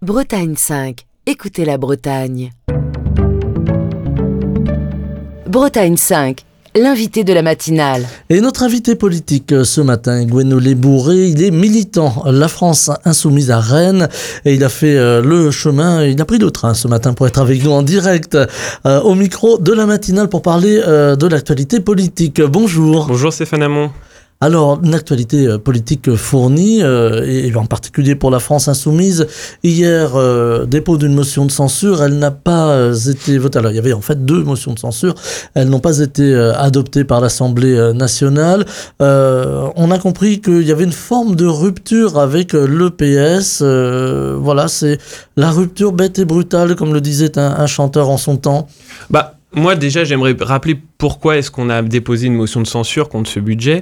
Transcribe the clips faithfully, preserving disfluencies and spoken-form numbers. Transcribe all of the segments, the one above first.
Bretagne cinq. Écoutez la Bretagne. Bretagne cinq, l'invité de la matinale. Et notre invité politique ce matin, Gwenolé Bourré, il est militant La France Insoumise à Rennes et il a fait euh, le chemin, il a pris le train ce matin pour être avec nous en direct euh, au micro de la matinale pour parler euh, de l'actualité politique. Bonjour. Bonjour Stéphane Hamon. Alors, une actualité politique fournie, euh, et en particulier pour la France Insoumise. Hier, euh, dépôt d'une motion de censure, elle n'a pas été votée. Alors, il y avait en fait deux motions de censure. Elles n'ont pas été euh, adoptées par l'Assemblée nationale. Euh, on a compris qu'il y avait une forme de rupture avec l'E P S. Euh, voilà, c'est la rupture bête et brutale, comme le disait un, un chanteur en son temps. Bah... Moi, déjà, j'aimerais rappeler pourquoi est-ce qu'on a déposé une motion de censure contre ce budget.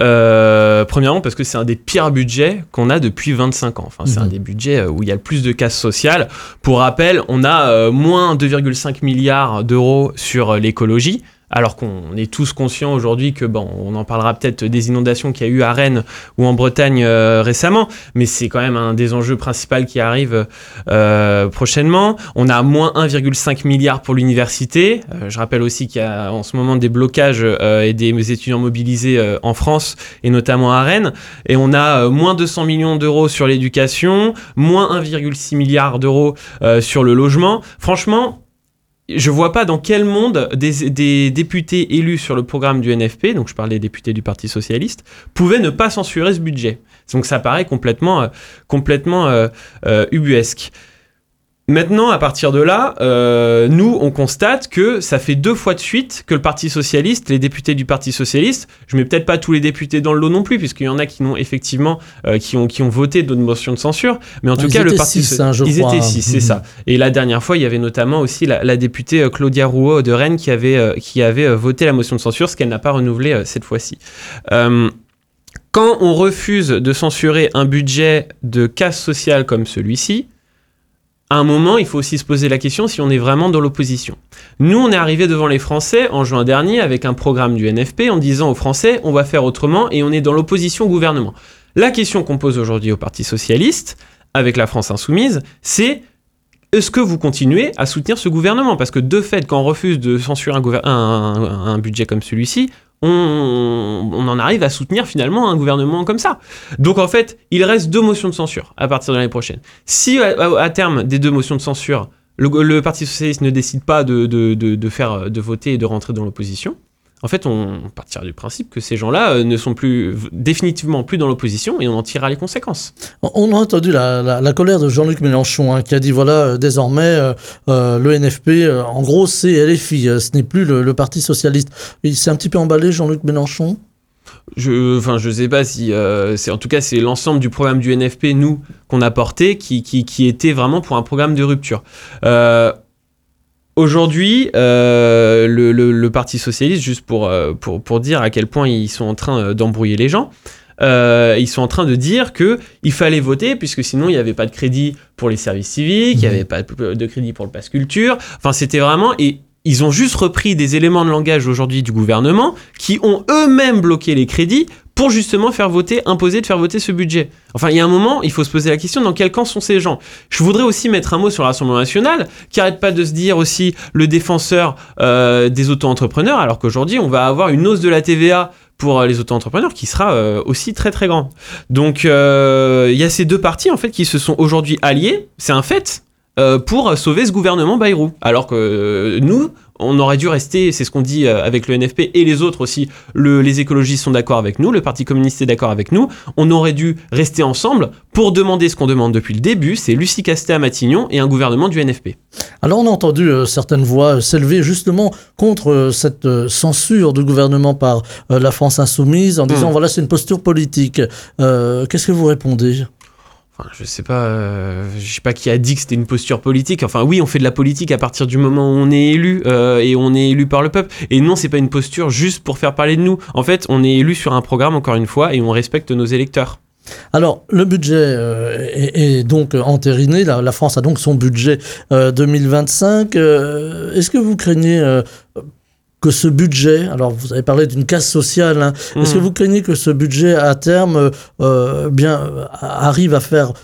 Euh, premièrement, parce que c'est un des pires budgets qu'on a depuis vingt-cinq ans. Enfin, c'est mmh. un des budgets où il y a le plus de casse sociale. Pour rappel, on a euh, moins deux virgule cinq milliards d'euros sur l'écologie. Alors qu'on est tous conscients aujourd'hui que, bon, on en parlera peut-être des inondations qu'il y a eu à Rennes ou en Bretagne euh, récemment, mais c'est quand même un des enjeux principaux qui arrive euh, prochainement. On a moins un virgule cinq milliard pour l'université. Euh, je rappelle aussi qu'il y a en ce moment des blocages euh, et des étudiants mobilisés euh, en France et notamment à Rennes. Et on a euh, moins deux cents millions d'euros sur l'éducation, moins un virgule six milliard d'euros euh, sur le logement. Franchement, je vois pas dans quel monde des, des députés élus sur le programme du N F P, donc je parle des députés du Parti Socialiste, pouvaient ne pas censurer ce budget. Donc ça paraît complètement, euh, complètement euh, euh, ubuesque. Maintenant, à partir de là, euh, nous, on constate que ça fait deux fois de suite que le Parti Socialiste, les députés du Parti Socialiste, je mets peut-être pas tous les députés dans le lot non plus, puisqu'il y en a qui n'ont effectivement, euh, qui ont, qui ont voté d'autres motions de censure, mais en tout ils cas, le Parti Socialiste, hein, ils crois. étaient six, c'est mmh. ça. Et la dernière fois, il y avait notamment aussi la, la députée Claudia Rouault de Rennes qui avait, euh, qui avait euh, voté la motion de censure, ce qu'elle n'a pas renouvelé euh, cette fois-ci. Euh, quand on refuse de censurer un budget de casse sociale comme celui-ci, à un moment, il faut aussi se poser la question si on est vraiment dans l'opposition. Nous, on est arrivé devant les Français en juin dernier avec un programme du N F P en disant aux Français, on va faire autrement et on est dans l'opposition au gouvernement. La question qu'on pose aujourd'hui au Parti Socialiste, avec la France Insoumise, c'est est-ce que vous continuez à soutenir ce gouvernement ? Parce que de fait, quand on refuse de censurer un, gouver- un, un, un budget comme celui-ci, On, on en arrive à soutenir finalement un gouvernement comme ça. Donc en fait, il reste deux motions de censure à partir de l'année prochaine. Si à, à, à terme des deux motions de censure, le, le Parti Socialiste ne décide pas de, de, de, de, faire, de voter et de rentrer dans l'opposition, en fait, on partira du principe que ces gens-là ne sont plus définitivement plus dans l'opposition et on en tirera les conséquences. On a entendu la, la, la colère de Jean-Luc Mélenchon hein, qui a dit voilà, euh, désormais, euh, euh, le N F P, euh, en gros, c'est L F I, euh, ce n'est plus le, le Parti Socialiste. Il s'est un petit peu emballé, Jean-Luc Mélenchon ? Je, enfin, je sais pas si, euh, c'est en tout cas, c'est l'ensemble du programme du N F P, nous, qu'on a porté, qui, qui, qui était vraiment pour un programme de rupture. Euh, Aujourd'hui, euh, le, le, le Parti Socialiste, juste pour, pour, pour dire à quel point ils sont en train d'embrouiller les gens, euh, ils sont en train de dire qu'il fallait voter, puisque sinon il n'y avait pas de crédit pour les services civiques, il n'y avait pas de crédit pour le pass culture. Enfin, c'était vraiment... Et ils ont juste repris des éléments de langage aujourd'hui du gouvernement qui ont eux-mêmes bloqué les crédits pour justement faire voter, imposer de faire voter ce budget. Enfin, il y a un moment, il faut se poser la question, dans quel camp sont ces gens ? Je voudrais aussi mettre un mot sur l'Assemblée nationale, qui arrête pas de se dire aussi le défenseur euh, des auto-entrepreneurs, alors qu'aujourd'hui, on va avoir une hausse de la T V A pour les auto-entrepreneurs qui sera euh, aussi très très grande. Donc, euh, il y a ces deux partis, en fait, qui se sont aujourd'hui alliés, c'est un fait, euh, pour sauver ce gouvernement Bayrou. Alors que euh, nous... on aurait dû rester, c'est ce qu'on dit avec le N F P et les autres aussi, le, les écologistes sont d'accord avec nous, le Parti communiste est d'accord avec nous, on aurait dû rester ensemble pour demander ce qu'on demande depuis le début, c'est Lucie Castet à Matignon et un gouvernement du N F P. Alors on a entendu euh, certaines voix s'élever justement contre euh, cette euh, censure du gouvernement par euh, la France Insoumise en disant mmh. voilà, c'est une posture politique. Euh, qu'est-ce que vous répondez ? Enfin, je sais pas, euh, je sais pas qui a dit que c'était une posture politique. Enfin, oui, on fait de la politique à partir du moment où on est élu euh, et on est élu par le peuple. Et non, c'est pas une posture juste pour faire parler de nous. En fait, on est élu sur un programme, encore une fois, et on respecte nos électeurs. Alors, le budget euh, est, est donc entériné. La, la France a donc son budget euh, deux mille vingt-cinq. Euh, est-ce que vous craignez... Euh, que ce budget, alors vous avez parlé d'une casse sociale, hein, mmh. est-ce que vous craignez que ce budget à terme euh, bien, arrive à faire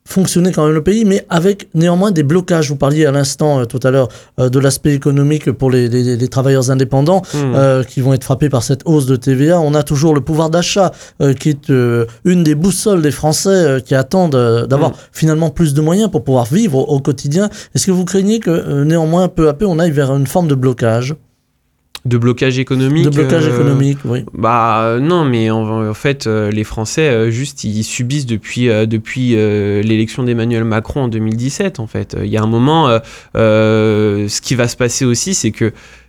fonctionner quand même le pays, mais avec néanmoins des blocages. Vous parliez à l'instant, euh, tout à l'heure, euh, de l'aspect économique pour les, les, les travailleurs indépendants mmh. euh, qui vont être frappés par cette hausse de T V A. On a toujours le pouvoir d'achat euh, qui est euh, une des boussoles des Français euh, qui attendent euh, d'avoir mmh. finalement plus de moyens pour pouvoir vivre au, au quotidien. Est-ce que vous craignez que euh, néanmoins, peu à peu, on aille vers une forme de blocage ? De blocage économique. De blocage euh, économique, oui. Bah euh, non, mais en, en fait, euh, les Français, euh, juste, ils subissent depuis, euh, depuis euh, l'élection d'Emmanuel Macron en deux mille dix-sept, en fait. Il y a un moment, euh, euh, ce qui va se passer aussi, c'est que,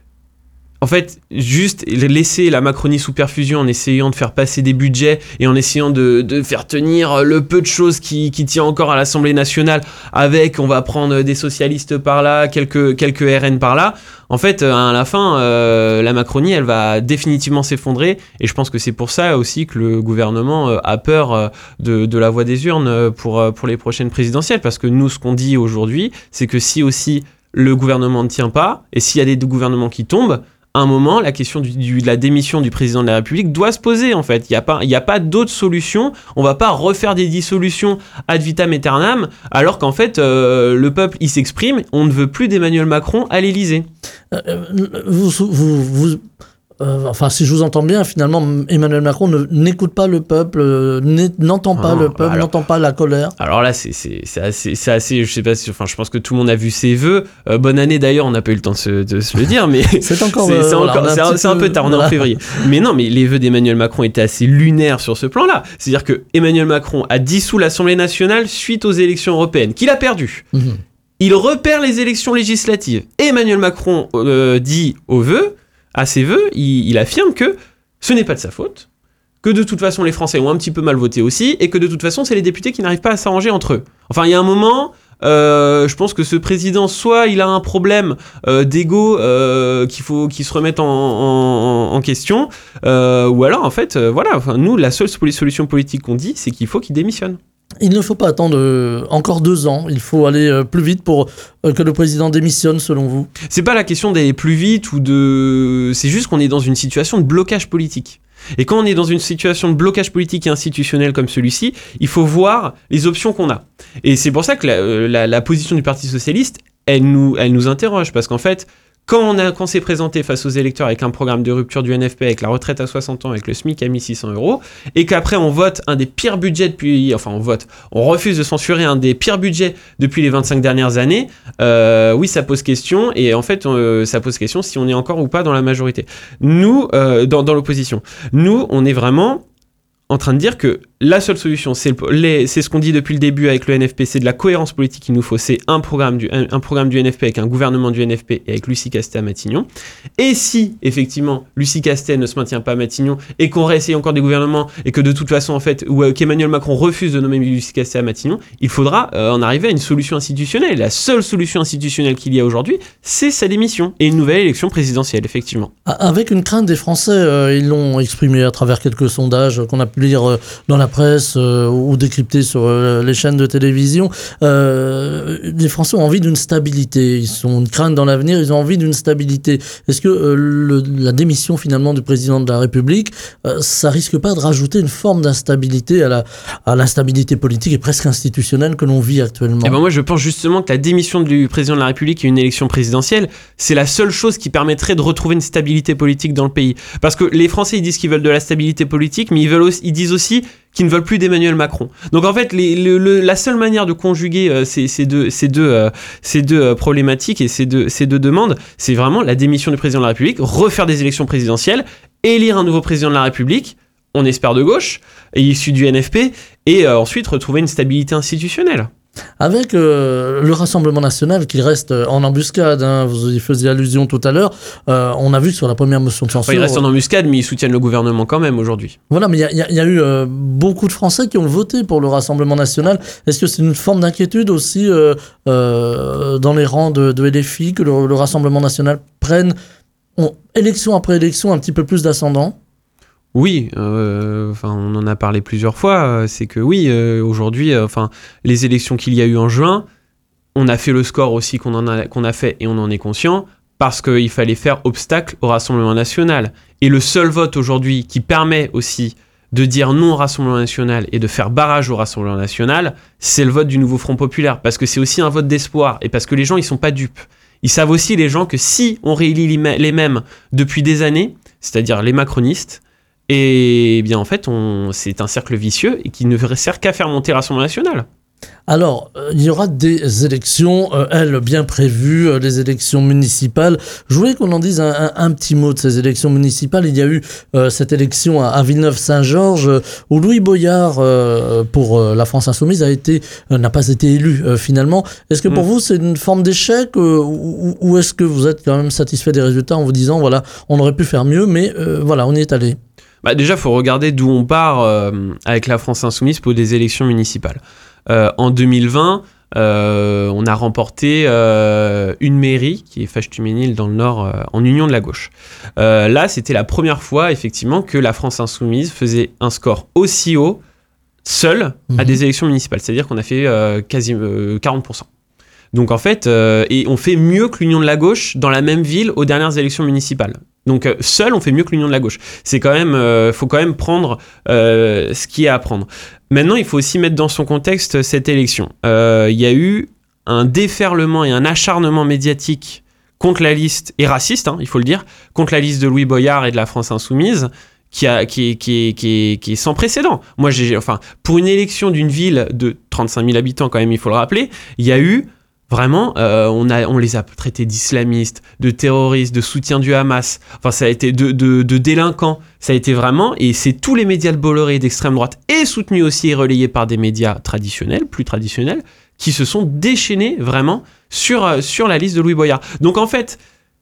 en fait, juste laisser la Macronie sous perfusion en essayant de faire passer des budgets et en essayant de, de faire tenir le peu de choses qui, qui tient encore à l'Assemblée nationale avec, on va prendre des socialistes par là, quelques, quelques R N par là. En fait, à la fin, euh, la Macronie, elle va définitivement s'effondrer. Et je pense que c'est pour ça aussi que le gouvernement euh, a peur euh, de, de la voix des urnes pour, euh, pour les prochaines présidentielles. Parce que nous, ce qu'on dit aujourd'hui, c'est que si aussi le gouvernement ne tient pas, et s'il y a des gouvernements qui tombent, à un moment, la question du, du, de la démission du président de la République doit se poser, en fait. Il n'y a pas, il n'y a pas d'autre solution. On ne va pas refaire des dissolutions ad vitam aeternam, alors qu'en fait, euh, le peuple, il s'exprime. On ne veut plus d'Emmanuel Macron à l'Élysée. Euh, vous, vous, vous, euh, enfin, si je vous entends bien, finalement, Emmanuel Macron ne, n'écoute pas le peuple, euh, n'entend pas ah, le peuple, alors, n'entend pas la colère. Alors là, c'est, c'est, c'est, assez, c'est assez, je sais pas si, enfin, je pense que tout le monde a vu ses vœux. Euh, bonne année d'ailleurs, on n'a pas eu le temps de se, de se le dire, mais c'est encore, c'est, euh, c'est, voilà, encore, c'est, un, c'est un peu tard, on est en février. Mais non, mais les vœux d'Emmanuel Macron étaient assez lunaires sur ce plan-là. C'est-à-dire que Emmanuel Macron a dissous l'Assemblée nationale suite aux élections européennes, qu'il a perdues. Mmh. Il repère les élections législatives. Emmanuel Macron euh, dit aux vœux, à ses vœux, il, il affirme que ce n'est pas de sa faute, que de toute façon les Français ont un petit peu mal voté aussi, et que de toute façon c'est les députés qui n'arrivent pas à s'arranger entre eux. Enfin, il y a un moment, euh, je pense que ce président, soit il a un problème euh, d'ego euh, qu'il faut qu'il se remette en, en, en question, euh, ou alors en fait, euh, voilà, enfin, nous la seule solution politique qu'on dit, c'est qu'il faut qu'il démissionne. Il ne faut pas attendre euh, encore deux ans, il faut aller euh, plus vite pour euh, que le président démissionne, selon vous. C'est pas la question d'aller plus vite ou de... C'est juste qu'on est dans une situation de blocage politique. Et quand on est dans une situation de blocage politique et institutionnel comme celui-ci, il faut voir les options qu'on a. Et c'est pour ça que la, la, la position du Parti Socialiste, elle nous, elle nous interroge, parce qu'en fait, Quand on, a, quand on s'est présenté face aux électeurs avec un programme de rupture du N F P, avec la retraite à soixante ans, avec le SMIC à mille six cents euros, et qu'après on vote un des pires budgets depuis... Enfin, on vote, on refuse de censurer un des pires budgets depuis les vingt-cinq dernières années, euh, oui, ça pose question, et en fait, euh, ça pose question si on est encore ou pas dans la majorité. Nous, euh, dans, dans l'opposition, nous, on est vraiment en train de dire que la seule solution, c'est, le, les, c'est ce qu'on dit depuis le début avec le N F P, c'est de la cohérence politique qu'il nous faut, c'est un programme, du, un, un programme du N F P avec un gouvernement du N F P et avec Lucie Castet à Matignon. Et si, effectivement, Lucie Castet ne se maintient pas à Matignon et qu'on réessaye encore des gouvernements et que de toute façon, en fait, ou euh, qu'Emmanuel Macron refuse de nommer Lucie Castet à Matignon, il faudra euh, en arriver à une solution institutionnelle. Et la seule solution institutionnelle qu'il y a aujourd'hui, c'est sa démission et une nouvelle élection présidentielle, effectivement. Avec une crainte des Français, euh, ils l'ont exprimé à travers quelques sondages qu'on a pu lire euh, dans la presse euh, ou décrypter sur euh, les chaînes de télévision. Euh, les Français ont envie d'une stabilité. Ils ont une crainte dans l'avenir, ils ont envie d'une stabilité. Est-ce que euh, le, la démission finalement du président de la République, euh, ça risque pas de rajouter une forme d'instabilité à, la, à l'instabilité politique et presque institutionnelle que l'on vit actuellement? Eh ben moi, je pense justement que la démission du président de la République et une élection présidentielle, c'est la seule chose qui permettrait de retrouver une stabilité politique dans le pays. Parce que les Français, ils disent qu'ils veulent de la stabilité politique, mais ils, veulent aussi, ils disent aussi qu'ils ne veulent plus d'Emmanuel Macron. Donc en fait, les, le, le, la seule manière de conjuguer euh, ces, ces deux, ces deux, euh, ces deux euh, problématiques et ces deux, ces deux demandes, c'est vraiment la démission du président de la République, refaire des élections présidentielles, élire un nouveau président de la République, on espère de gauche, et issu du N F P, et euh, ensuite retrouver une stabilité institutionnelle. Avec euh, le Rassemblement national qui reste en embuscade, hein, vous y faisiez allusion tout à l'heure, euh, on a vu sur la première motion de censure... Enfin, ils restent en embuscade, mais ils soutiennent le gouvernement quand même aujourd'hui. Voilà, mais il y, y, y a eu euh, beaucoup de Français qui ont voté pour le Rassemblement national. Est-ce que c'est une forme d'inquiétude aussi euh, euh, dans les rangs de, de L F I que le, le Rassemblement national prenne, on, élection après élection, un petit peu plus d'ascendant ? Oui, euh, enfin, on en a parlé plusieurs fois, c'est que oui, euh, aujourd'hui, euh, enfin, les élections qu'il y a eu en juin, on a fait le score aussi qu'on, en a, qu'on a fait et on en est conscient, parce qu'il fallait faire obstacle au Rassemblement national. Et le seul vote aujourd'hui qui permet aussi de dire non au Rassemblement National et de faire barrage au Rassemblement National, c'est le vote du nouveau Front Populaire, parce que c'est aussi un vote d'espoir, et parce que les gens, ils sont pas dupes. Ils savent aussi, les gens, que si on réélit les mêmes depuis des années, c'est-à-dire les macronistes, et bien en fait, on, c'est un cercle vicieux et qui ne sert qu'à faire monter le Rassemblement National. Alors, euh, il y aura des élections, euh, elles, bien prévues, euh, les élections municipales. Je voulais qu'on en dise un, un, un petit mot de ces élections municipales. Il y a eu euh, cette élection à, à Villeneuve-Saint-Georges, euh, où Louis Boyard, euh, pour euh, la France Insoumise, a été, euh, n'a pas été élu euh, finalement. Est-ce que pour mmh. vous, c'est une forme d'échec euh, ou, ou est-ce que vous êtes quand même satisfait des résultats en vous disant, voilà, on aurait pu faire mieux, mais euh, voilà, on y est allé? Bah déjà, il faut regarder d'où on part euh, avec la France Insoumise pour des élections municipales. Euh, en deux mille vingt, euh, on a remporté euh, une mairie qui est Fâche-Tuménil dans le Nord, euh, en union de la gauche. Euh, là, c'était la première fois, effectivement, que la France Insoumise faisait un score aussi haut, seul, mmh. à des élections municipales. C'est-à-dire qu'on a fait euh, quasi euh, quarante pour cent. Donc en fait, euh, et on fait mieux que l'union de la gauche dans la même ville aux dernières élections municipales. Donc euh, seul, on fait mieux que l'union de la gauche. C'est quand même, euh, faut quand même prendre euh, ce qui est à prendre. Maintenant, il faut aussi mettre dans son contexte cette élection. Euh, il y a eu un déferlement et un acharnement médiatique contre la liste, et raciste, hein, il faut le dire, contre la liste de Louis Boyard et de la France Insoumise, qui, a, qui, est, qui, est, qui, est, qui est sans précédent. Moi, j'ai, enfin, pour une élection d'une ville de trente-cinq mille habitants, quand même, il faut le rappeler, il y a eu vraiment, euh, on, a, on les a traités d'islamistes, de terroristes, de soutien du Hamas, enfin ça a été de, de, de délinquants, ça a été vraiment, et c'est tous les médias de Bolloré d'extrême droite, et soutenus aussi et relayés par des médias traditionnels, plus traditionnels, qui se sont déchaînés vraiment sur, sur la liste de Louis Boyard. Donc en fait,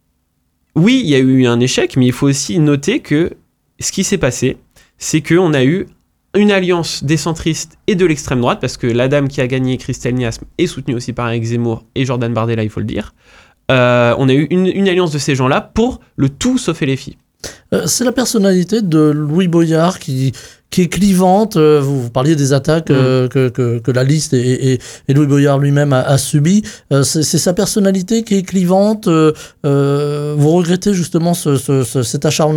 oui, il y a eu un échec, mais il faut aussi noter que ce qui s'est passé, c'est qu'on a eu une alliance des centristes et de l'extrême droite, parce que la dame qui a gagné, Christelle Niasme, est soutenue aussi par Éric Zemmour et Jordan Bardella, il faut le dire. Euh, on a eu une, une alliance de ces gens-là pour le tout sauf L F I. Euh, c'est la personnalité de Louis Boyard qui, qui est clivante. Euh, vous, vous parliez des attaques euh, mmh. que, que, que la liste et, et, et Louis Boyard lui-même a, a subies. Euh, c'est, c'est sa personnalité qui est clivante. Euh, euh, vous regrettez justement ce, ce, ce, cet acharnement ?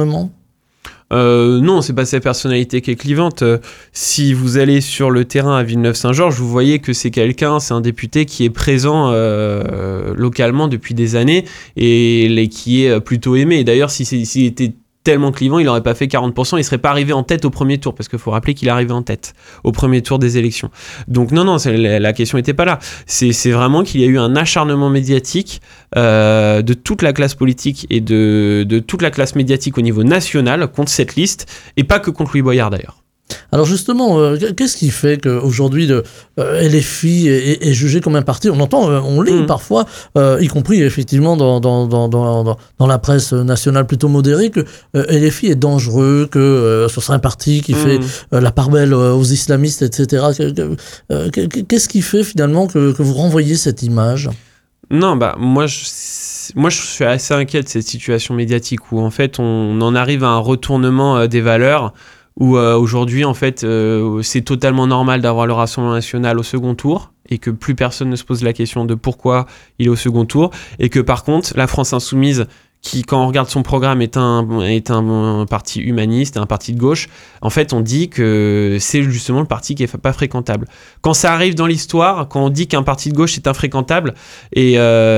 Euh, non, c'est pas sa personnalité qui est clivante. Euh, si vous allez sur le terrain à Villeneuve-Saint-Georges, vous voyez que c'est quelqu'un, c'est un député qui est présent euh, localement depuis des années et, et qui est plutôt aimé. Et d'ailleurs, si c'est, s'il était tellement clivant, il n'aurait pas fait quarante pour cent, il ne serait pas arrivé en tête au premier tour, parce qu'il faut rappeler qu'il est arrivé en tête au premier tour des élections. Donc non, non, c'est, la question n'était pas là. C'est, c'est vraiment qu'il y a eu un acharnement médiatique euh, de toute la classe politique et de, de toute la classe médiatique au niveau national contre cette liste, et pas que contre Louis Boyard d'ailleurs. Alors justement, euh, qu'est-ce qui fait qu'aujourd'hui le euh, L F I est, est jugé comme un parti ? On entend, euh, on lit mmh. parfois, euh, y compris effectivement dans, dans, dans, dans, dans la presse nationale plutôt modérée, que euh, L F I est dangereux, que euh, ce serait un parti qui mmh. fait euh, la part belle aux islamistes, et cetera. Euh, qu'est-ce qui fait finalement que, que vous renvoyez cette image ? Non, bah moi je... Moi, je suis assez inquiet de cette situation médiatique où en fait on en arrive à un retournement euh, des valeurs. Où euh, aujourd'hui, en fait, euh, c'est totalement normal d'avoir le Rassemblement National au second tour et que plus personne ne se pose la question de pourquoi il est au second tour, et que par contre, la France Insoumise, qui, quand on regarde son programme, est un, est un, un parti humaniste, un parti de gauche, en fait, on dit que c'est justement le parti qui est pas fréquentable. Quand ça arrive dans l'histoire, quand on dit qu'un parti de gauche est infréquentable et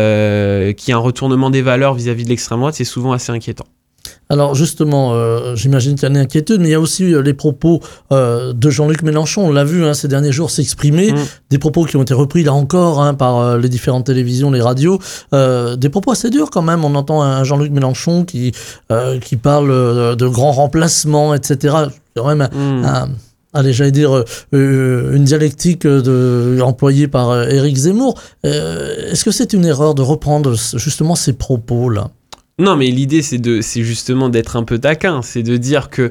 euh, qu'il y a un retournement des valeurs vis-à-vis de l'extrême droite, c'est souvent assez inquiétant. Alors justement, euh, j'imagine qu'il y a une inquiétude, mais il y a aussi euh, les propos euh, de Jean-Luc Mélenchon. On l'a vu hein, ces derniers jours s'exprimer, mmh. des propos qui ont été repris là encore hein, par euh, les différentes télévisions, les radios, euh, des propos assez durs quand même. On entend un Jean-Luc Mélenchon qui euh, qui parle euh, de grands remplacements, et cetera. C'est quand même mmh. un, un allez, j'allais dire euh, une dialectique de, employée par euh, Éric Zemmour. Euh, est-ce que c'est une erreur de reprendre justement ces propos-là ? Non, mais l'idée, c'est, de, c'est justement d'être un peu taquin. C'est de dire que,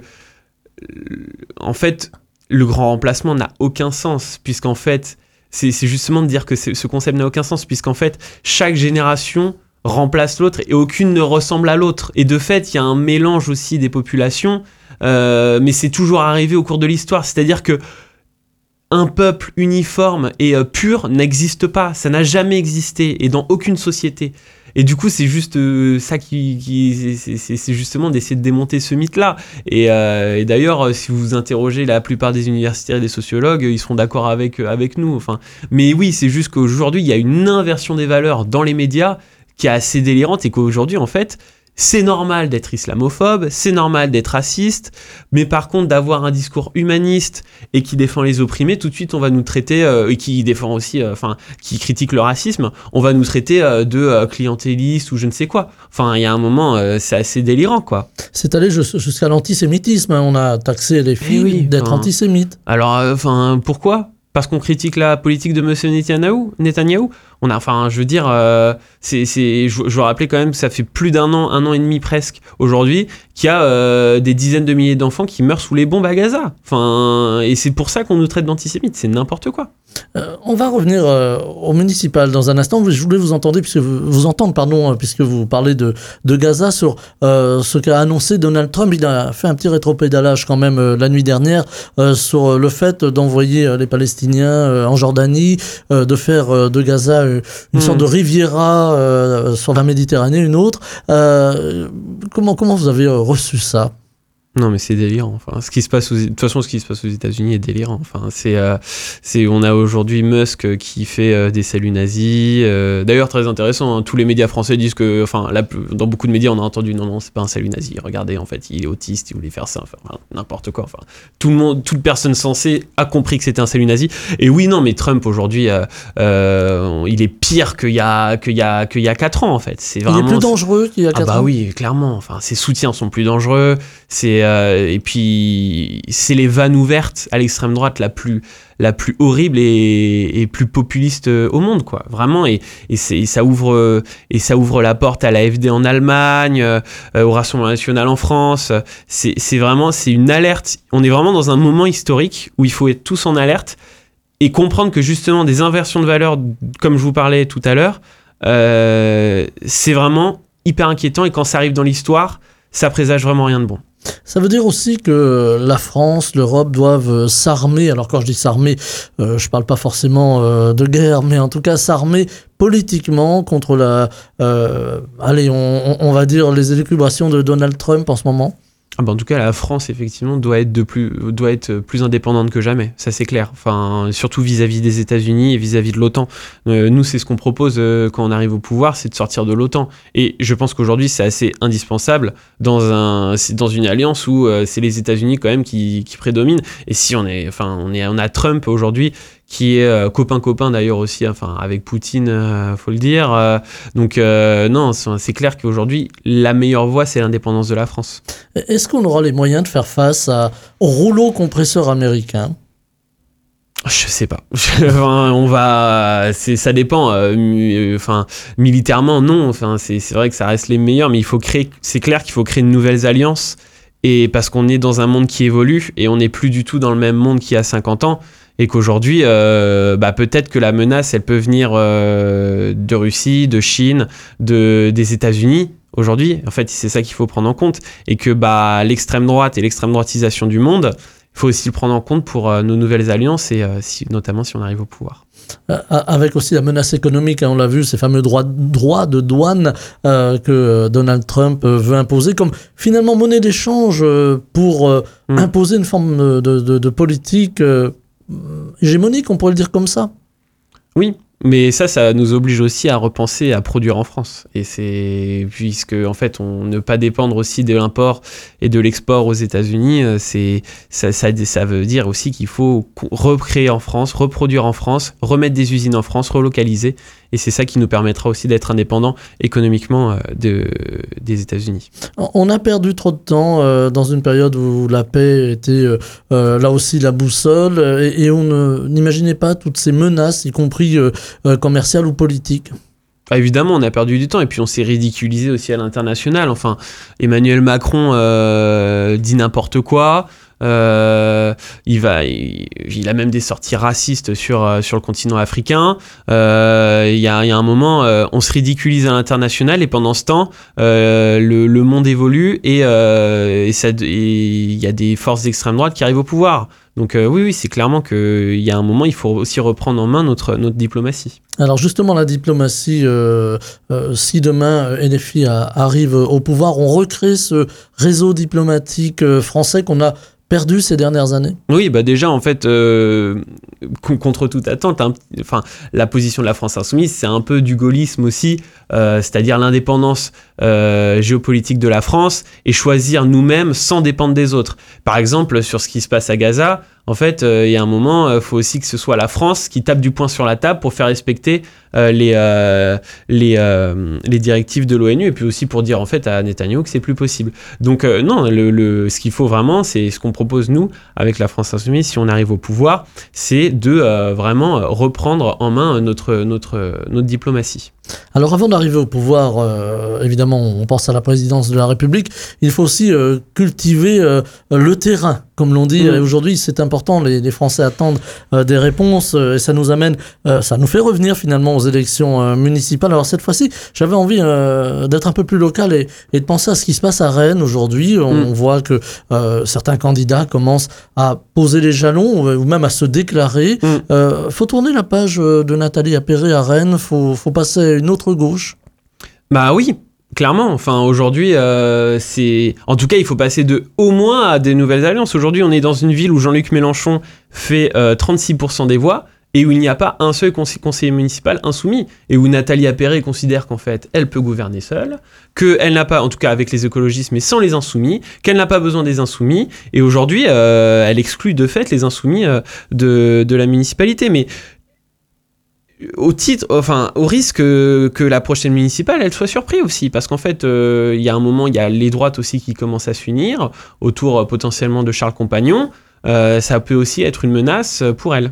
en fait, le grand remplacement n'a aucun sens, puisqu'en fait, c'est, c'est justement de dire que c'est, ce concept n'a aucun sens, puisqu'en fait, chaque génération remplace l'autre et aucune ne ressemble à l'autre. Et de fait, il y a un mélange aussi des populations, euh, mais c'est toujours arrivé au cours de l'histoire. C'est-à-dire que un peuple uniforme et euh, pur n'existe pas. Ça n'a jamais existé, et dans aucune société. Et du coup, c'est juste euh, ça qui, qui c'est, c'est, c'est justement d'essayer de démonter ce mythe-là. Et, euh, et d'ailleurs, si vous interrogez la plupart des universitaires et des sociologues, ils seront d'accord avec avec nous. Enfin, mais oui, c'est juste qu'aujourd'hui, il y a une inversion des valeurs dans les médias qui est assez délirante et qu'aujourd'hui, en fait, c'est normal d'être islamophobe, c'est normal d'être raciste, mais par contre d'avoir un discours humaniste et qui défend les opprimés, tout de suite on va nous traiter, euh, et qui défend aussi, euh, enfin, qui critique le racisme, on va nous traiter euh, de euh, clientéliste ou je ne sais quoi. Enfin, il y a un moment, euh, c'est assez délirant, quoi. C'est allé jusqu'à l'antisémitisme, hein. On a taxé les filles oui, d'être enfin, antisémites. Alors, enfin, euh, pourquoi ? Parce qu'on critique la politique de M. Netanyahou, Netanyahou. On a, enfin, je veux dire, euh, c'est, c'est, je, je veux rappeler quand même que ça fait plus d'un an, un an et demi presque aujourd'hui, qu'il y a euh, des dizaines de milliers d'enfants qui meurent sous les bombes à Gaza. Enfin, et c'est pour ça qu'on nous traite d'antisémites, c'est n'importe quoi. Euh, on va revenir euh, au municipal dans un instant. Je voulais vous entendre, puisque vous, vous entendre, pardon, puisque vous parlez de, de Gaza, sur euh, ce qu'a annoncé Donald Trump. Il a fait un petit rétropédalage quand même euh, la nuit dernière euh, sur le fait d'envoyer euh, les Palestiniens euh, en Jordanie, euh, de faire euh, de Gaza une mmh. sorte de Riviera euh, sur la Méditerranée, une autre. Euh, comment, comment vous avez reçu ça ? Non, mais c'est délirant. Enfin, ce qui se passe aux... de toute façon, ce qui se passe aux États-Unis est délirant. Enfin, c'est, euh, c'est, on a aujourd'hui Musk qui fait euh, des saluts nazis. Euh, d'ailleurs, très intéressant. Hein, tous les médias français disent que, enfin, là, dans beaucoup de médias, on a entendu non, non, c'est pas un salut nazi. Regardez, en fait, il est autiste, il voulait faire ça. Enfin, n'importe quoi. Enfin, tout le monde, toute personne sensée a compris que c'était un salut nazi. Et oui, non, mais Trump aujourd'hui, euh, euh, il est pire qu'il y a, qu'il y a, qu'il y a quatre ans, en fait. C'est vraiment. Il est plus dangereux qu'il y a quatre ans. Ah bah oui, clairement. Enfin, ses soutiens sont plus dangereux. C'est Euh, et puis c'est les vannes ouvertes à l'extrême droite la plus la plus horrible et, et plus populiste au monde, quoi, vraiment. Et, et, c'est, et ça ouvre et ça ouvre la porte à l'A F D en Allemagne, euh, au Rassemblement national en France. C'est, c'est vraiment c'est une alerte. On est vraiment dans un moment historique où il faut être tous en alerte et comprendre que justement des inversions de valeurs, comme je vous parlais tout à l'heure, euh, c'est vraiment hyper inquiétant. Et quand ça arrive dans l'histoire, ça présage vraiment rien de bon. Ça veut dire aussi que la France, l'Europe doivent s'armer. Alors quand je dis s'armer, euh, je parle pas forcément euh, de guerre, mais en tout cas s'armer politiquement contre la, euh, allez, on, on va dire les élucubrations de Donald Trump en ce moment. Ah bah en tout cas, la France, effectivement, doit être, de plus, doit être plus indépendante que jamais. Ça, c'est clair. Enfin, surtout vis-à-vis des États-Unis et vis-à-vis de l'OTAN. Euh, nous, c'est ce qu'on propose euh, quand on arrive au pouvoir, c'est de sortir de l'OTAN. Et je pense qu'aujourd'hui, c'est assez indispensable dans, un, dans une alliance où euh, c'est les États-Unis quand même qui, qui prédominent. Et si on est, enfin, on est, on a Trump aujourd'hui, qui est euh, copain-copain d'ailleurs aussi, enfin avec Poutine, euh, faut le dire. Euh, donc euh, non, c'est, c'est clair qu'aujourd'hui, la meilleure voie, c'est l'indépendance de la France. Est-ce qu'on aura les moyens de faire face à, au rouleau compresseur américain ? Je sais pas. Enfin, on va, c'est, ça dépend. Euh, enfin, militairement, non. Enfin, c'est, c'est vrai que ça reste les meilleurs, mais il faut créer. C'est clair qu'il faut créer de nouvelles alliances, et parce qu'on est dans un monde qui évolue et on n'est plus du tout dans le même monde qu'il y a cinquante ans. Et qu'aujourd'hui, euh, bah, peut-être que la menace, elle peut venir euh, de Russie, de Chine, de, des États-Unis. Aujourd'hui, en fait, c'est ça qu'il faut prendre en compte. Et que bah, l'extrême droite et l'extrême droitisation du monde, il faut aussi le prendre en compte pour euh, nos nouvelles alliances, et euh, si, notamment si on arrive au pouvoir. Euh, avec aussi la menace économique, hein, on l'a vu, ces fameux droits, droits de douane euh, que Donald Trump euh, veut imposer comme finalement monnaie d'échange euh, pour euh, mmh. imposer une forme de, de, de politique euh, hégémonique, on pourrait le dire comme ça. Oui, mais ça, ça nous oblige aussi à repenser à produire en France. Et c'est puisque en fait, on ne pas dépendre aussi de l'import et de l'export aux États-Unis, c'est ça, ça, ça veut dire aussi qu'il faut recréer en France, reproduire en France, remettre des usines en France, relocaliser. Et c'est ça qui nous permettra aussi d'être indépendants économiquement de, des États-Unis. On a perdu trop de temps euh, dans une période où la paix était euh, là aussi la boussole, et, et on ne, n'imaginait pas toutes ces menaces, y compris euh, euh, commerciales ou politiques. Ah, évidemment, on a perdu du temps, et puis on s'est ridiculisé aussi à l'international. Enfin, Emmanuel Macron euh, dit n'importe quoi. Euh, il va, il, il a même des sorties racistes sur euh, sur le continent africain. Euh, il y a, il y a un moment, euh, on se ridiculise à l'international, et pendant ce temps, euh, le, le monde évolue, et, euh, et ça, et il y a des forces d'extrême droite qui arrivent au pouvoir. Donc euh, oui, oui, c'est clairement qu'il y a un moment, il faut aussi reprendre en main notre, notre diplomatie. Alors justement, la diplomatie, euh, euh, si demain N F I a, arrive au pouvoir, on recrée ce réseau diplomatique euh, français qu'on a perdu ces dernières années? Oui, bah déjà, en fait, euh, contre toute attente, hein, enfin, la position de la France insoumise, c'est un peu du gaullisme aussi, euh, c'est-à-dire l'indépendance euh, géopolitique de la France et choisir nous-mêmes sans dépendre des autres. Par exemple, sur ce qui se passe à Gaza, en fait, il euh, y a un moment, il euh, faut aussi que ce soit la France qui tape du poing sur la table pour faire respecter euh, les, euh, les, euh, les directives de l'ONU et puis aussi pour dire en fait à Netanyahou que c'est plus possible. Donc euh, non, le, le, ce qu'il faut vraiment, c'est ce qu'on propose nous avec la France insoumise si on arrive au pouvoir, c'est de euh, vraiment reprendre en main notre, notre, notre diplomatie. Alors avant d'arriver au pouvoir, euh, évidemment, on pense à la présidence de la République, il faut aussi euh, cultiver euh, le terrain. Comme l'on dit mmh. aujourd'hui, c'est important, les, les Français attendent euh, des réponses euh, et ça nous amène, euh, ça nous fait revenir finalement aux élections euh, municipales. Alors cette fois-ci, j'avais envie euh, d'être un peu plus local et, et de penser à ce qui se passe à Rennes aujourd'hui. On, mmh. on voit que euh, certains candidats commencent à poser les jalons ou même à se déclarer. Mmh. Euh, faut tourner la page de Nathalie Appéré à Rennes, faut, faut passer à une autre gauche. Bah oui. Clairement, enfin aujourd'hui, euh, c'est en tout cas il faut passer de au moins à des nouvelles alliances. Aujourd'hui, on est dans une ville où Jean-Luc Mélenchon fait euh, trente-six pour cent des voix et où il n'y a pas un seul conseiller, conseiller municipal insoumis et où Nathalie Appéré considère qu'en fait elle peut gouverner seule, qu'elle n'a pas, en tout cas avec les écologistes, mais sans les insoumis, qu'elle n'a pas besoin des insoumis et aujourd'hui euh, elle exclut de fait les insoumis euh, de de la municipalité, mais au titre, enfin, au risque que, que la prochaine municipale, elle soit surprise aussi, parce qu'en fait, il euh, y a un moment, il y a les droites aussi qui commencent à s'unir autour euh, potentiellement de Charles Compagnon. Euh, ça peut aussi être une menace pour elle.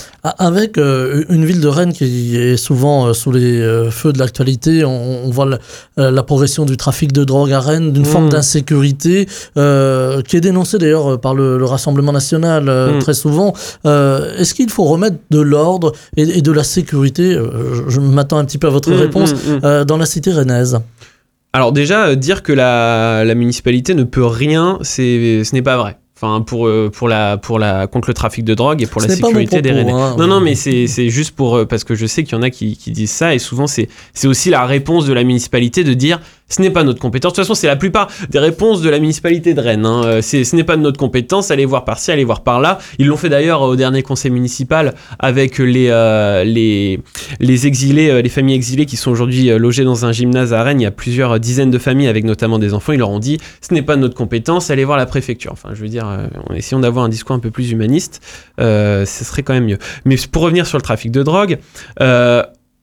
Avec euh, une ville de Rennes qui est souvent euh, sous les euh, feux de l'actualité, on, on voit la, euh, la progression du trafic de drogue à Rennes, d'une mmh. forme d'insécurité euh, qui est dénoncée d'ailleurs par le, le Rassemblement national euh, mmh. très souvent. Euh, est-ce qu'il faut remettre de l'ordre et, et de la sécurité, euh, je, je m'attends un petit peu à votre mmh, réponse, mmh, mmh. Euh, dans la cité rennaise? Alors déjà, euh, dire que la, la municipalité ne peut rien, c'est, ce n'est pas vrai. Enfin, pour, pour la, pour la, contre le trafic de drogue et pour Ce la sécurité propos, des Rennais. Hein, non, non, mais c'est, c'est juste pour, parce que je sais qu'il y en a qui, qui disent ça et souvent c'est, c'est aussi la réponse de la municipalité de dire ce n'est pas notre compétence. De toute façon, c'est la plupart des réponses de la municipalité de Rennes. Hein. C'est, ce n'est pas de notre compétence, allez voir par-ci, allez voir par-là. Ils l'ont fait d'ailleurs au dernier conseil municipal avec les, euh, les, les exilés, les familles exilées qui sont aujourd'hui logées dans un gymnase à Rennes. Il y a plusieurs dizaines de familles avec notamment des enfants. Ils leur ont dit ce n'est pas de notre compétence, allez voir la préfecture. Enfin, je veux dire, euh, essayons d'avoir un discours un peu plus humaniste, euh, ce serait quand même mieux. Mais pour revenir sur le trafic de drogue, euh,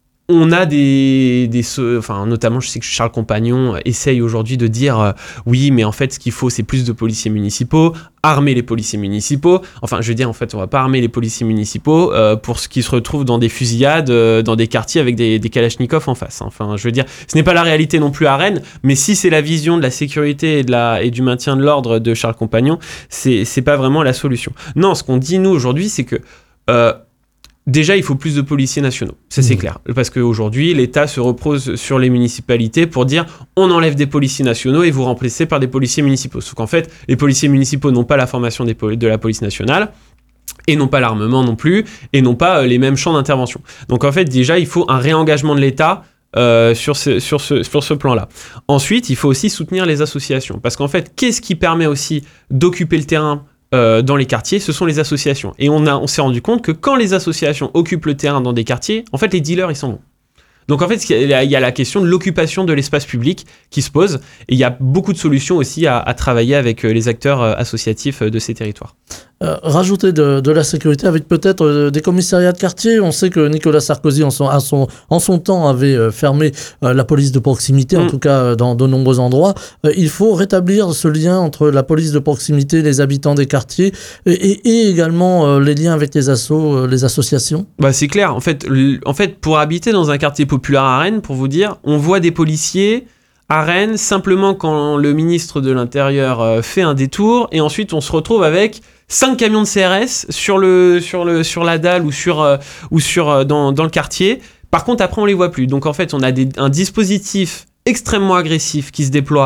on a des, des, enfin notamment je sais que Charles Compagnon essaye aujourd'hui de dire euh, oui mais en fait ce qu'il faut c'est plus de policiers municipaux, armer les policiers municipaux, enfin je veux dire en fait on va pas armer les policiers municipaux euh, pour ce qui se retrouve dans des fusillades euh, dans des quartiers avec des, des kalachnikovs en face, hein. Enfin je veux dire ce n'est pas la réalité non plus à Rennes, mais si c'est la vision de la sécurité et, de la, et du maintien de l'ordre de Charles Compagnon, c'est, c'est pas vraiment la solution. Non, ce qu'on dit nous aujourd'hui c'est que euh, déjà, il faut plus de policiers nationaux, ça c'est mmh. clair. Parce qu'aujourd'hui, l'État se repose sur les municipalités pour dire on enlève des policiers nationaux et vous remplacez par des policiers municipaux. Sauf qu'en fait, les policiers municipaux n'ont pas la formation des pol- de la police nationale et n'ont pas l'armement non plus et n'ont pas euh, les mêmes champs d'intervention. Donc en fait, déjà, il faut un réengagement de l'État Euh, sur ce, sur, ce, sur ce plan-là. Ensuite, il faut aussi soutenir les associations. Parce qu'en fait, qu'est-ce qui permet aussi d'occuper le terrain euh, dans les quartiers? Ce sont les associations. Et on, a, on s'est rendu compte que quand les associations occupent le terrain dans des quartiers, en fait, les dealers, ils s'en vont. Donc en fait, il y a la question de l'occupation de l'espace public qui se pose. Et il y a beaucoup de solutions aussi à, à travailler avec les acteurs associatifs de ces territoires. Euh, rajouter de, de la sécurité avec peut-être euh, des commissariats de quartier. On sait que Nicolas Sarkozy en son, à son, en son temps avait euh, fermé euh, la police de proximité, mmh. en tout cas euh, dans de nombreux endroits. Euh, il faut rétablir ce lien entre la police de proximité, les habitants des quartiers et, et, et également euh, les liens avec les assos, euh, les associations. Bah c'est clair. En fait, l- en fait, pour habiter dans un quartier populaire à Rennes, pour vous dire, on voit des policiers à Rennes simplement quand le ministre de l'Intérieur euh, fait un détour et ensuite on se retrouve avec cinq camions de C R S sur le sur le sur la dalle ou sur euh, ou sur euh, dans dans le quartier. Par contre après on les voit plus. Donc en fait on a des, un dispositif extrêmement agressif qui se déploie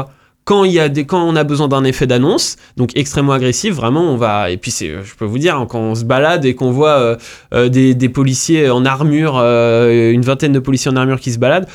Quand il y a des, quand on a besoin d'un effet d'annonce, donc extrêmement agressif, vraiment, on va. Et puis c'est, je peux vous dire, quand on se balade et qu'on voit euh, euh, des, des policiers en armure, euh, une vingtaine de policiers en armure qui se baladent,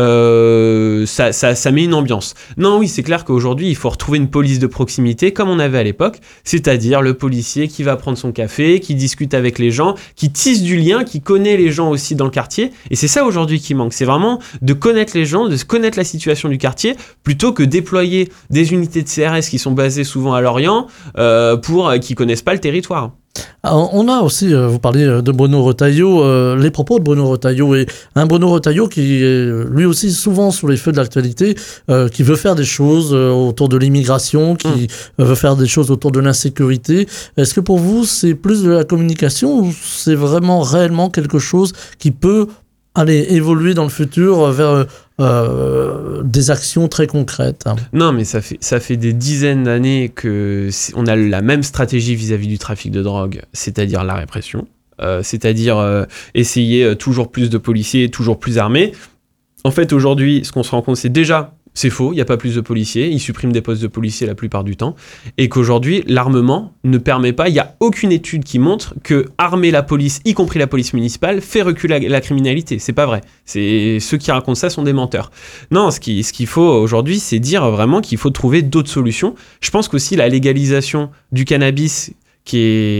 euh, ça, ça, ça met une ambiance. Non, oui, c'est clair qu'aujourd'hui, il faut retrouver une police de proximité comme on avait à l'époque, c'est-à-dire le policier qui va prendre son café, qui discute avec les gens, qui tisse du lien, qui connaît les gens aussi dans le quartier. Et c'est ça aujourd'hui qui manque. C'est vraiment de connaître les gens, de connaître la situation du quartier, plutôt que déployer des unités de C R S qui sont basées souvent à Lorient euh, pour euh, qui connaissent pas le territoire. Alors, on a aussi, euh, vous parliez de Bruno Retailleau, euh, les propos de Bruno Retailleau, et un Bruno Retailleau qui est lui aussi souvent sous les feux de l'actualité, euh, qui veut faire des choses euh, autour de l'immigration, qui mmh. veut faire des choses autour de l'insécurité. Est-ce que pour vous c'est plus de la communication ou c'est vraiment réellement quelque chose qui peut aller évoluer dans le futur vers euh, des actions très concrètes? Non, mais ça fait, ça fait des dizaines d'années qu'on a la même stratégie vis-à-vis du trafic de drogue, c'est-à-dire la répression, euh, c'est-à-dire euh, essayer toujours plus de policiers, toujours plus armés. En fait, aujourd'hui, ce qu'on se rend compte, c'est déjà... C'est faux, il n'y a pas plus de policiers, ils suppriment des postes de policiers la plupart du temps, et qu'aujourd'hui, l'armement ne permet pas, il n'y a aucune étude qui montre que armer la police, y compris la police municipale, fait reculer la, la criminalité. C'est pas vrai. C'est, ceux qui racontent ça sont des menteurs. Non, ce, qui, ce qu'il faut aujourd'hui, c'est dire vraiment qu'il faut trouver d'autres solutions. Je pense qu'aussi la légalisation du cannabis, qui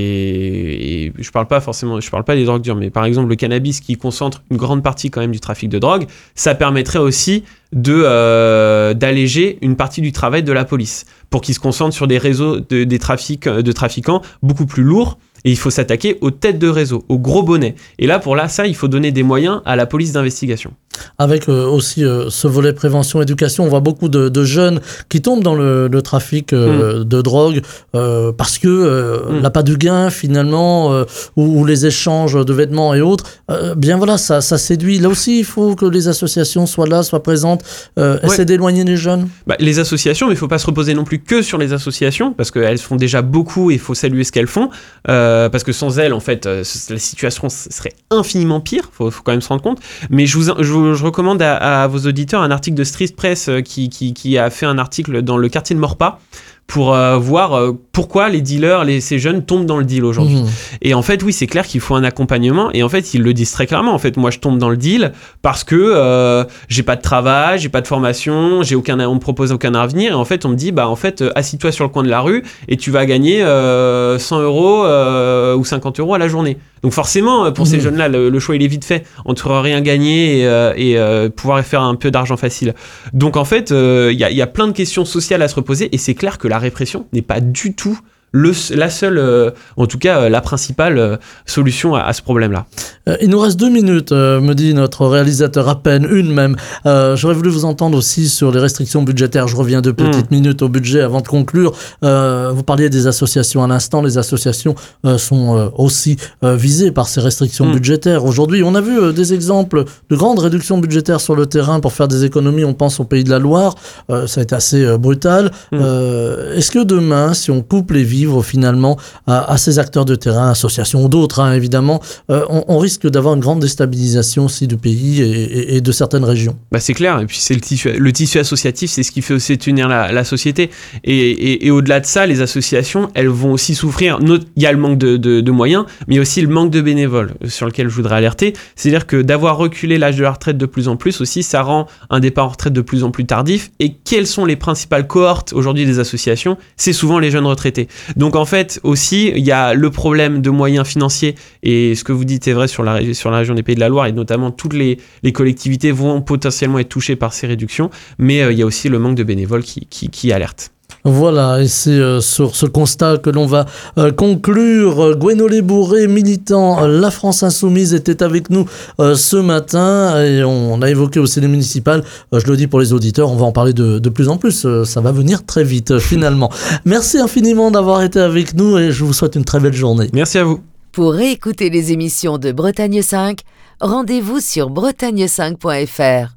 est, et je parle pas forcément, je parle pas des drogues dures, mais par exemple le cannabis qui concentre une grande partie quand même du trafic de drogue, ça permettrait aussi de euh, d'alléger une partie du travail de la police pour qu'ils se concentrent sur des réseaux de, des trafics, de trafiquants beaucoup plus lourds. Et il faut s'attaquer aux têtes de réseau, aux gros bonnets. Et là, pour là, ça, il faut donner des moyens à la police d'investigation. Avec euh, aussi euh, ce volet prévention-éducation, on voit beaucoup de, de jeunes qui tombent dans le, le trafic euh, mmh. de drogue euh, parce que euh, mmh. l'appât du gain, finalement, euh, ou, ou les échanges de vêtements et autres, euh, bien voilà, ça, ça séduit. Là aussi, il faut que les associations soient là, soient présentes, euh, ouais. essaient d'éloigner les jeunes. Bah, les associations, mais il ne faut pas se reposer non plus que sur les associations, parce qu'elles font déjà beaucoup et il faut saluer ce qu'elles font. Euh, parce que sans elles, en fait, euh, la situation serait infiniment pire, il faut, faut quand même se rendre compte. Mais je, vous, je, vous, je recommande à, à vos auditeurs un article de Street Press euh, qui, qui, qui a fait un article dans le quartier de Maurepas pour euh, voir euh, pourquoi les dealers, les, ces jeunes tombent dans le deal aujourd'hui. Mmh. Et en fait, oui, c'est clair qu'il faut un accompagnement. Et en fait, ils le disent très clairement. En fait, moi, je tombe dans le deal parce que euh, j'ai pas de travail, j'ai pas de formation, j'ai aucun, on me propose aucun avenir. Et en fait, on me dit, bah en fait, assis-toi sur le coin de la rue et tu vas gagner euh, cent euros euh, ou cinquante euros à la journée. Donc forcément, pour mmh. ces jeunes-là, le, le choix, il est vite fait entre rien gagner et, euh, et euh, pouvoir faire un peu d'argent facile. Donc en fait, il euh, y, y a plein de questions sociales à se reposer et c'est clair que la répression n'est pas du tout le, la seule, euh, en tout cas euh, la principale euh, solution à, à ce problème-là. Euh, il nous reste deux minutes, euh, me dit notre réalisateur, à peine une même. Euh, j'aurais voulu vous entendre aussi sur les restrictions budgétaires. Je reviens deux petites mmh. minutes au budget avant de conclure. Euh, vous parliez des associations à l'instant. Les associations euh, sont euh, aussi euh, visées par ces restrictions mmh. budgétaires. Aujourd'hui, on a vu euh, des exemples de grandes réductions budgétaires sur le terrain pour faire des économies. On pense au Pays de la Loire. Euh, ça a été assez euh, brutal. Mmh. Euh, est-ce que demain, si on coupe les vivres finalement à, à ces acteurs de terrain, associations ou d'autres, hein, évidemment, euh, on, on risque d'avoir une grande déstabilisation aussi du pays et, et, et de certaines régions. Bah c'est clair, et puis c'est le tissu, le tissu associatif, c'est ce qui fait aussi tenir la, la société. Et, et, et au-delà de ça, les associations, elles vont aussi souffrir. Il y a le manque de, de, de moyens, mais il y a aussi le manque de bénévoles sur lequel je voudrais alerter. C'est-à-dire que d'avoir reculé l'âge de la retraite de plus en plus aussi, ça rend un départ en retraite de plus en plus tardif. Et quelles sont les principales cohortes aujourd'hui des associations ? C'est souvent les jeunes retraités. Donc en fait aussi, il y a le problème de moyens financiers et ce que vous dites est vrai sur la, sur la région des Pays de la Loire et notamment toutes les, les collectivités vont potentiellement être touchées par ces réductions, mais euh, il y a aussi le manque de bénévoles qui, qui, qui alerte. Voilà, et c'est euh, sur ce constat que l'on va euh, conclure. Gwenolé Bourré, militant euh, La France Insoumise, était avec nous euh, ce matin et on a évoqué aussi les municipales. Euh, je le dis pour les auditeurs, on va en parler de, de plus en plus. Euh, ça va venir très vite euh, finalement. Merci infiniment d'avoir été avec nous et je vous souhaite une très belle journée. Merci à vous. Pour réécouter les émissions de Bretagne cinq, rendez-vous sur bretagne cinq point f r.